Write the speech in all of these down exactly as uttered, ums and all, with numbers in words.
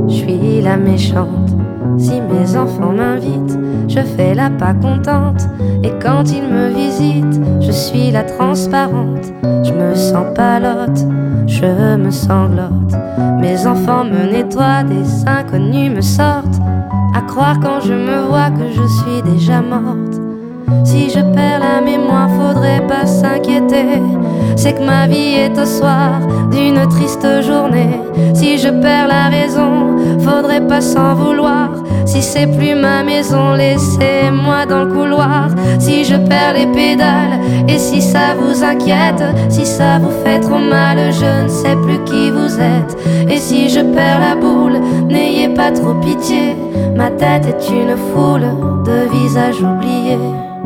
Je suis la méchante. Si mes enfants m'invitent, je fais la pas contente. Et quand ils me visitent, je suis la transparente. Je me sens palote, je me sanglote. Mes enfants me nettoient, des inconnus me sortent. À croire quand je me vois que je suis déjà morte. Si je perds la mémoire, faudrait pas s'inquiéter. C'est que ma vie est au soir d'une triste journée. Si je perds la raison, faudrait pas s'en vouloir. Si c'est plus ma maison, laissez-moi dans le couloir. Si je perds les pédales, et si ça vous inquiète, si ça vous fait trop mal, je ne sais plus qui vous êtes. Et si je perds la boule, n'ayez pas trop pitié. Ma tête est une foule de visages oubliés.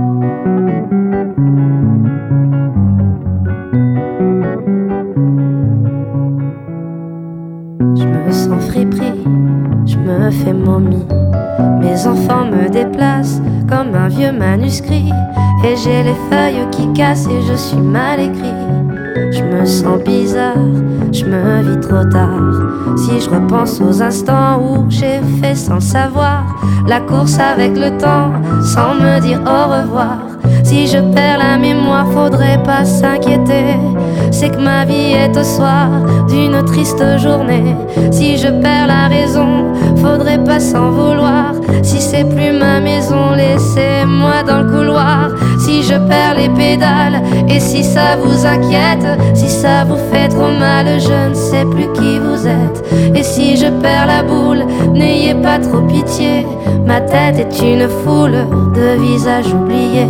Je me sens friperie, je me fais momie. Mes enfants me déplacent comme un vieux manuscrit. Et j'ai les feuilles qui cassent et je suis mal écrit. Je me sens bizarre, je me vis trop tard. Si je repense aux instants où j'ai fait sans savoir la course avec le temps, sans me dire au revoir. Si je perds la mémoire, faudrait pas s'inquiéter. C'est que ma vie est au soir d'une triste journée. Si je perds la raison, faudrait pas s'en vouloir. Si c'est plus ma maison, laissez-moi dans le couloir. Si je perds les pédales, et si ça vous inquiète, si ça vous fait trop mal, je ne sais plus qui vous êtes. Et si je perds la boule, n'ayez pas trop pitié. Ma tête est une foule de visages oubliés.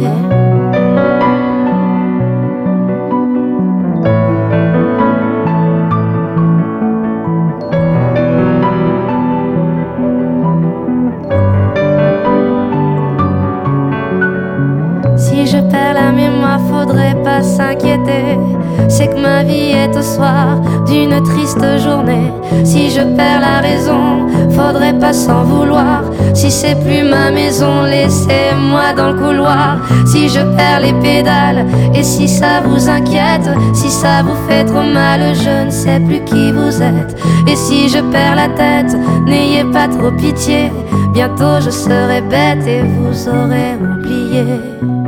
Si je perds la mémoire, faudrait pas s'inquiéter. C'est que ma vie est au soir d'une triste journée. Si je perds la raison, faudrait pas s'en vouloir. Si c'est plus ma maison, laissez-moi dans le couloir. Si je perds les pédales, et si ça vous inquiète, si ça vous fait trop mal, je ne sais plus qui vous êtes. Et si je perds la tête, n'ayez pas trop pitié. Bientôt je serai bête et vous aurez oublié.